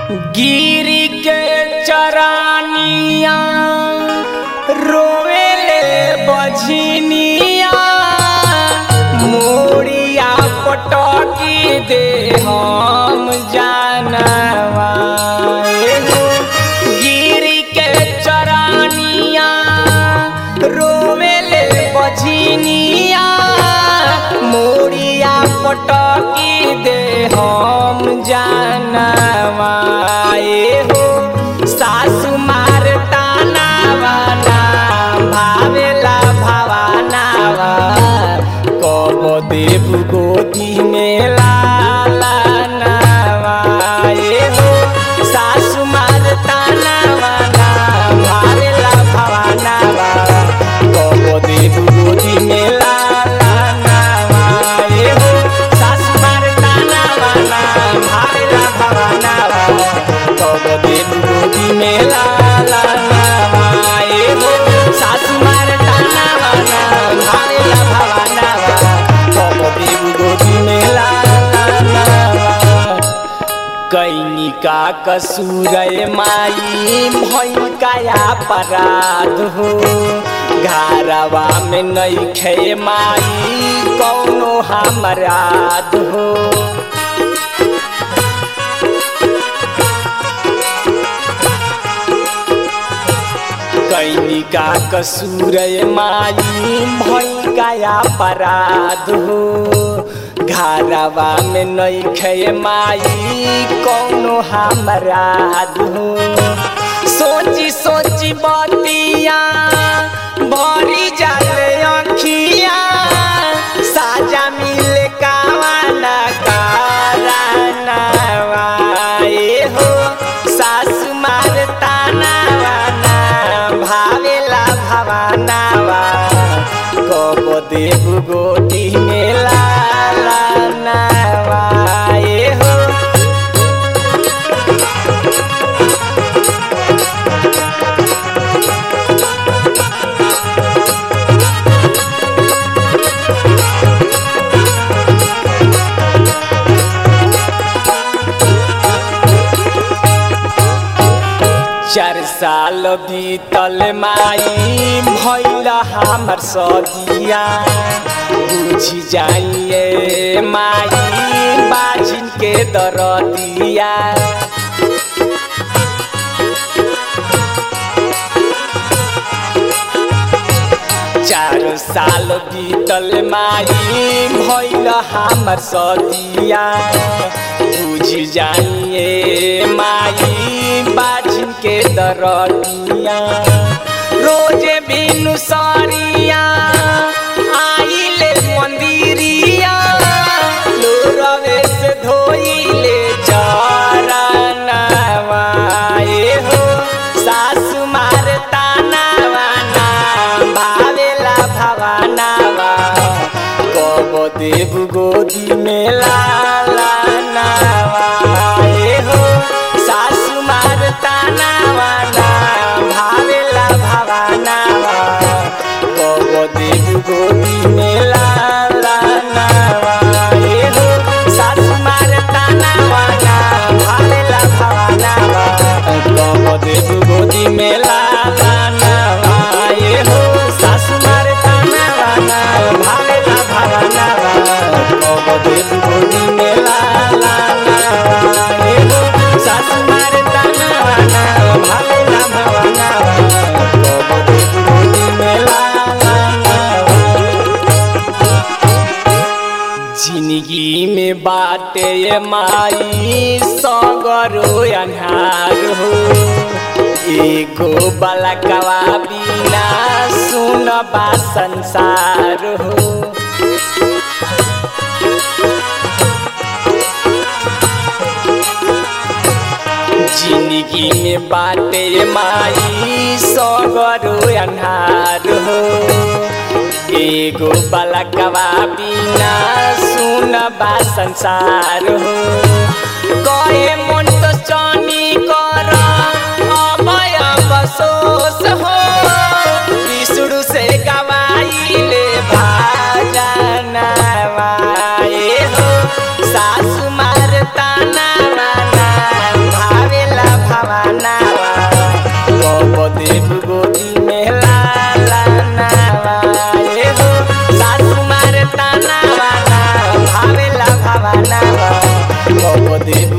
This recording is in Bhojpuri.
गिरी के चरानिया रोवेले बझनिया मोरिया पटकी दे हम जानवा गिरी के चरानिया रोवेले बझनिया मोरिया पटकी दे हम जानवा सासु मार तानावाना भावेला भावानावा कब देव गोदी में लालानावा सासु मार तानावाना भावेला भावानावा कब देव गोदी में लालानावा सासु मार तानावाना भावेला भावानावा कब देव गोदी में लालानावा सासु मार तानावाना भावेला भावानावा कब देव गोदी में लालानावा कैनिका कसूर माई भई काया अपराध हो घरवा में नइखे माई कौनो हमराद हो कैनिका कसूर माई भई काया अपराध हो घरवा में नइखे माई कौनो हमराद हो सोची सोची बतिया भरी जाले अखिया साजा मिले कावाना कारनावा हो सासु मार तानावाना भावेला भावानावा कब देव गोदी में लालानावा हो चार साल बीतल माई भइल हमर सदिया बुझी जाइए माई बाजिन के दरदिया चार साल बीतल माई भइल हमर सदिया बुझ जाइए माई बाजिन के दरदिया रोजे बिनु सरिया आइले मंदिरिया लोरवे से धोइले चरणवा हो सासु मार तानावाना भावेला भावानावा कब देव गोदी में लालानावा हो सासु मार तानावाना भावेला भावानावा कब देव गोदी में लालानावा हो सासु मार तानावाना भावेला भावानावा कब देव गोदी में लालानावा हो सासु मार तानावाना भावेला भावानावा कब देव गोदी में लालानावा हो सासु मार तानावाना भावेला भावानावा कब देव गोदी में लालानावा जिंदगी में बाटे माई सगरो अन्हार हो एगो बलकवा बिना सुनबा संसार हो जिंदगी में बाटे माई सगरो अन्हार हो एगो बलकवा बिना सुनबा संसार हो कहे मन तो चनी कर अभय बसोस हो विष्णु से गवाइले भाजनवा हो सासु मार ताना भावे देबू